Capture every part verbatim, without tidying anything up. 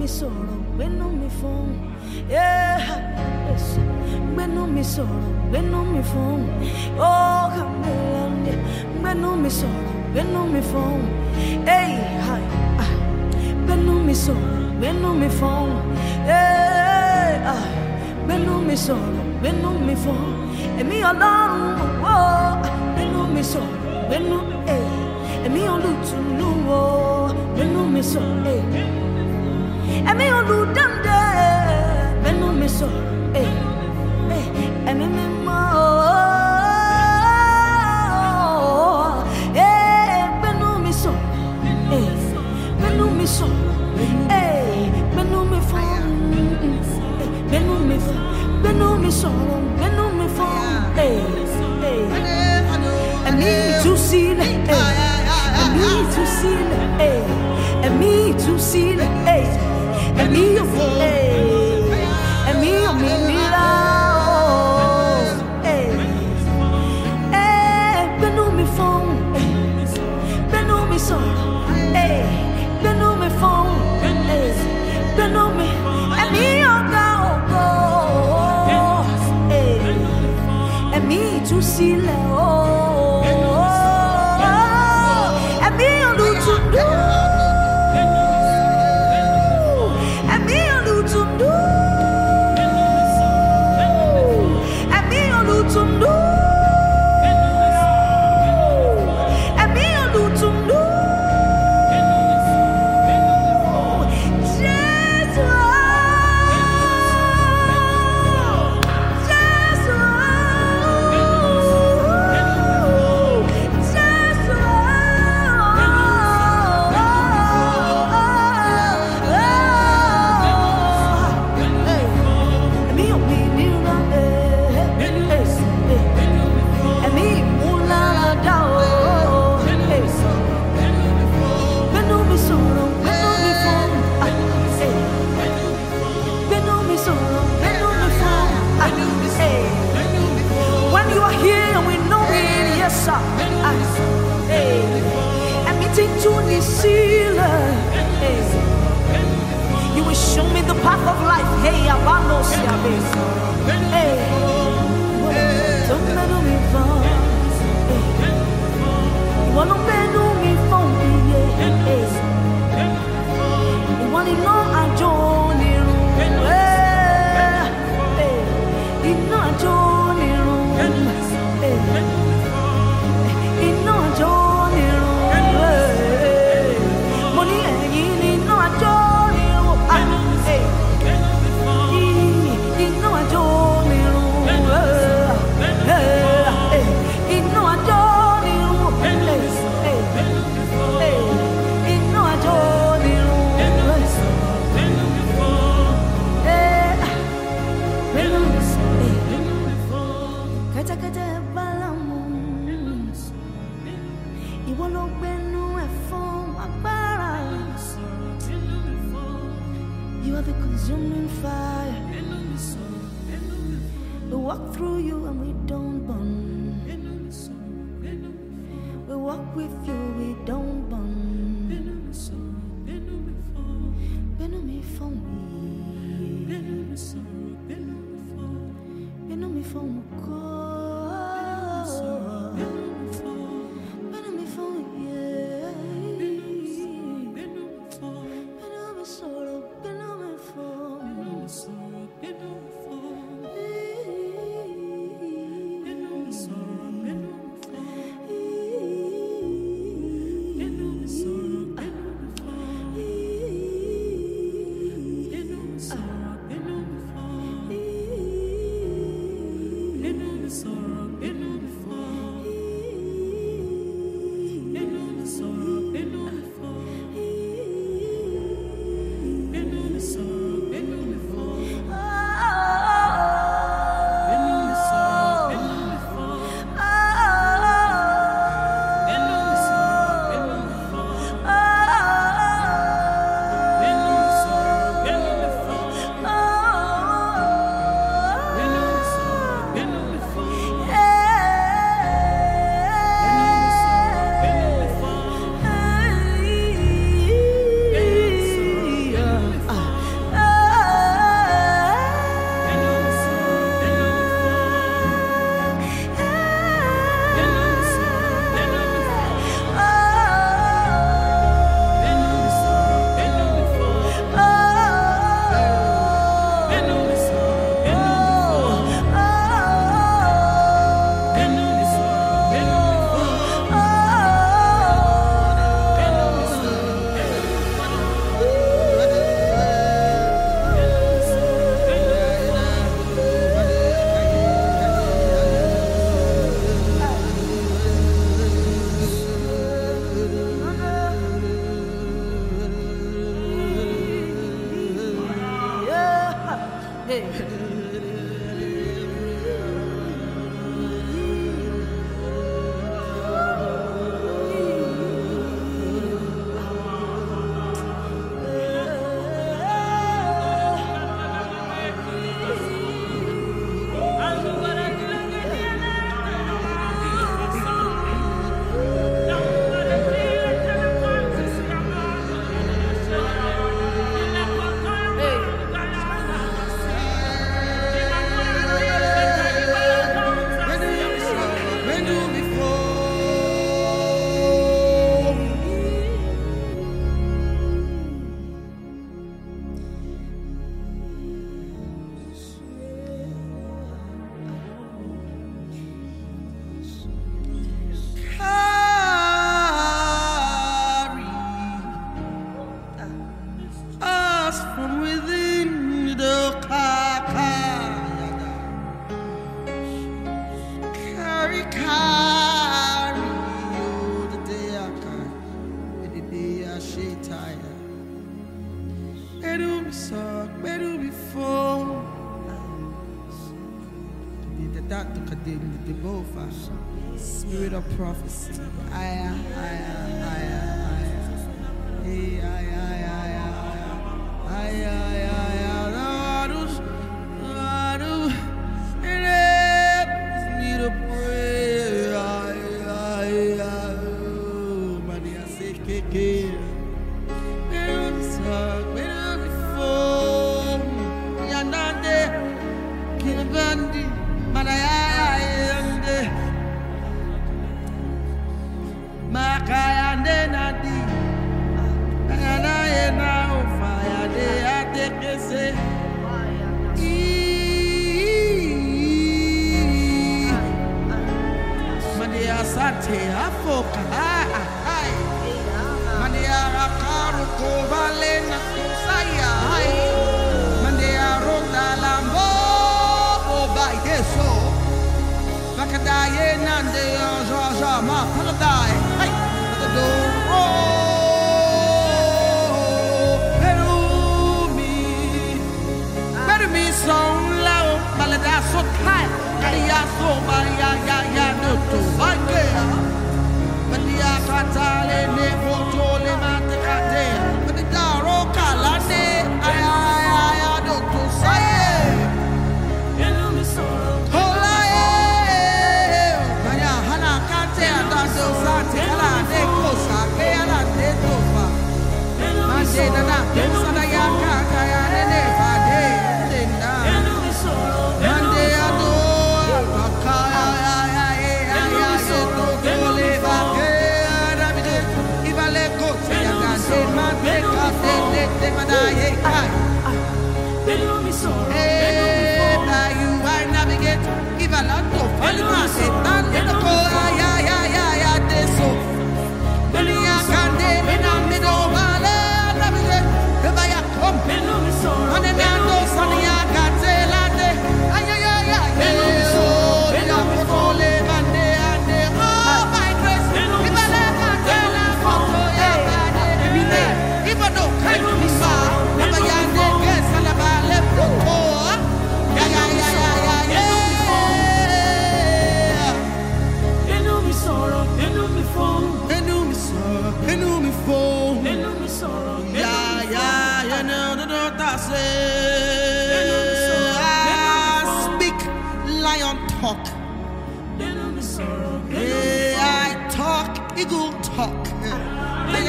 mi sọ̀rọ̀, gbénú mi fún. Yeah, yes. Gbénú mi sọ̀rọ̀, gbénú mi fún. Oh, Kàmílàndé, gbénú mi sọ̀rọ̀, gbénú mi fún. Hey, hi, ah. Gbénú mi sọ̀rọ̀, gbénú mi fún. Hey, ah. Gbénú mi sọ̀rọ̀, gbénú mi fún. Èmi Ọlọ́run, oh, gbénú mi sọ̀rọ̀, gbénú, eh. Èmi olùtùnú, oh, gbénú mi sọ̀rọ̀, eh. Èmi olùdáǹdè, gbénú mi sọ̀rọ̀, eh. Eh, Èmi mímọ́, oh, eh. Gbénú mi sọ̀rọ̀, eh. Gbénú mi sọ̀rọ̀, eh. Gbénú mi fún, eh. Gbénú mi fún, gbénú mi sọ̀rọ̀, gbénú mi fún, eh. Eh. Èmi ìtúsílẹ̀, eh. Èmi ìtúsílẹ̀, eh. Èmi ìtúsílẹ̀, eh. Èmi òmìnira, eh. Èmi òmìnira, oh. Eh. Eh. Gbénú mi fún, eh. Gbénú mi sọ̀rọ̀, eh. Gbénú mi fún, eh. Gbénú mi, èmi ọ̀gá ògo, eh. Èmi ìtúsílẹ̀, oh. Èmi olùtùnú, èmi olùtùnú, èmi olùtùnú, èmi olùtùnú. Jésù, Jésù, Jésù. Èmi òmìnira, eh, eh, eh. Èmi ìmúláradá, oh, eh. Gbénú mi sọ̀rọ̀, gbénú mi fún, ah, eh. Gbénú mi sọ̀rọ̀, gbénú mi fún, ah, eh. When you are here, we know it, yes, sir. Ah, eh. Èmi tí ń tún ní sílẹ̀, eh. You will show me the path of life. Hey, abando siabe. Hey, don't benu mi fun. Hey, you wanna benu mi fun, yeah. Hey, you wanna know I join you. Hey, hey, you know I join you. Hey, you know I join you. Hey, money and you know I join you. Ah, hey. You know I don't know. You know I don't know. You know I don't know. Kata kata balamus. Iwo lo gbenu efon agbára. You are the consuming fire. We walk through you and we don't burn. We walk with you, we don't burn. Benu mi fún mi. Benu mi fún mi kọ́. Benu mi fún mi, yeah. Benu mi sọ̀rọ̀, benu mi fún mi. Benu Spirit of prophecy. Aya, aya, aya, aya. Hey, aya, aya, aya. Aya, aya, aya. Lord, Lord, it need a prayer. Aya, aya, oh, Maria, say, keke. Better talk, better before. Yanande, Kinabandi, Maria. Makayande nadi, na ena ofaya de atekese. Mania sate afoka, ay. Mania akaru kovale na kusaya, ay. Mania ronda lambo, oba yeso. Makadaye nande jaja ma paladai. Oh, better me, better me so low, malada so high, ya so ya ya ya no to vaya, madia katale ne foto le mate kate, but the daro kalane, ay ay ay no to say, better me so, oh ay, maya hana kate anda so sate kalane. Mande na na, sana ya kaka ya nene fade nena. Mande ado, kaka ya ya ya ya ya ya to kole fade arabide. Ibale kote ya kase mande kase nete madaye kai. Hey, by you I navigate. Ibalando falma se tande to ko ya ya ya ya deso. Dunia kande mena meno vale. Manenando sania gatela de ay ay ay ay oh ya potole bande ande oh my grace ibale gatela foto ya bade mine ibado kai misa naba yande kesa la bale foto ya ya ya ya ya enu mi soro enu mi fo enu mi soro enu mi fo enu mi soro ya ya ya no I speak lion talk. Hey, I talk eagle talk. Hey,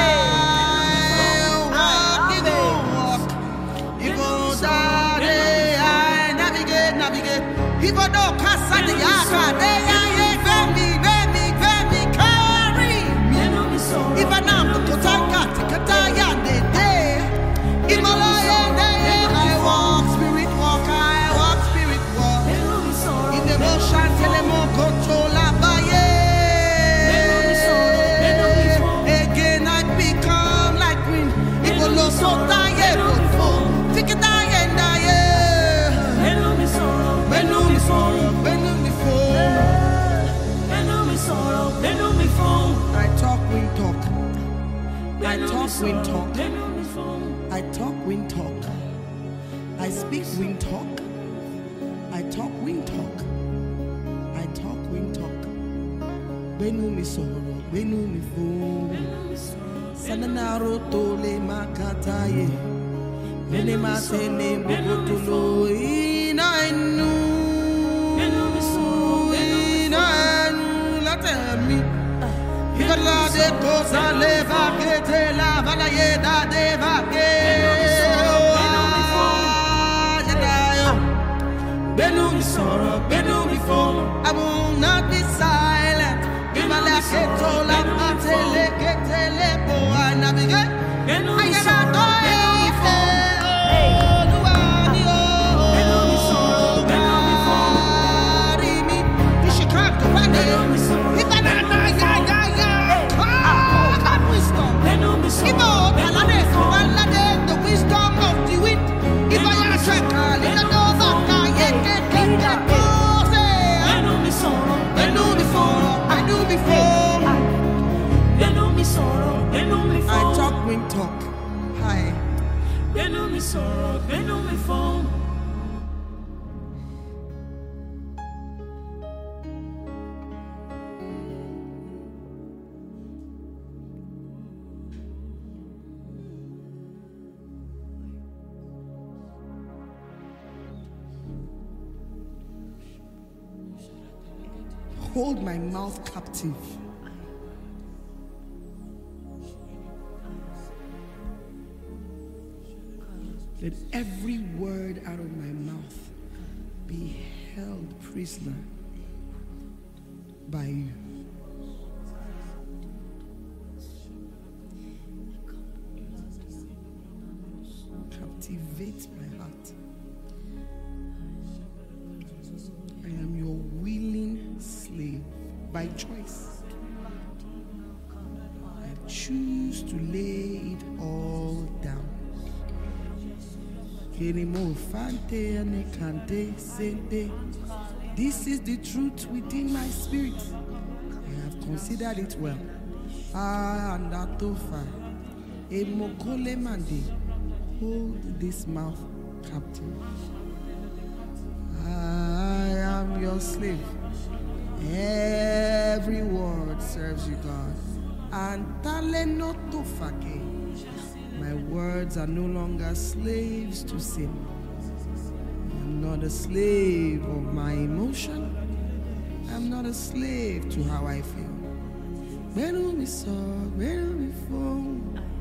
I walk eagle walk. Eagle day I navigate navigate. People don't cast at the yaka. They are very very very carry me. Even now the kotaka kataya de day. Himalaya day I walk spirit walk I walk spirit walk. In the motion telemo controla baye. Again I become like green. It will look so tired. Think it die and die. Benumi sorrow, benumi fall. Benumi sorrow, benumi fall. I talk, we talk. I talk, we talk. I talk, we talk. I speak wing talk. I talk wing talk. I talk wing talk. Benu mi soro, benu mi fu. Sananaro tole makataye. Bene matene bogotulo inainu. Inainu latemi. Hikala de cosa leva que te la valaye da deva que. Benu mi soro, benu mi fo. I will not be silent. Bimala keto la atele ketele po anabige. Benu mi soro, benu mi fo. Benu mi soro, benu mi fo. Rimi, Ishikato, Benu mi soro. Ibana na ya ya ya. Ah, wisdom. Benu mi soro. Ibo alade fo alade the wisdom of the wind. Ibo ya shaka, lina no vaka. I talk wing talk. Hi. Hold my mouth captive. Let every word out of my mouth be held prisoner by you. Captivate my heart. I am your willing slave by choice. I choose to lay it all down. This is the truth within my spirit. I have considered it well. Ah, and that hold this mouth captive. I am your slave. Every word serves you, God. And talenotofake. My words are no longer slaves to sin. I'm not a slave of my emotion. I'm not a slave to how I feel. Benu mi so, benu mi fo.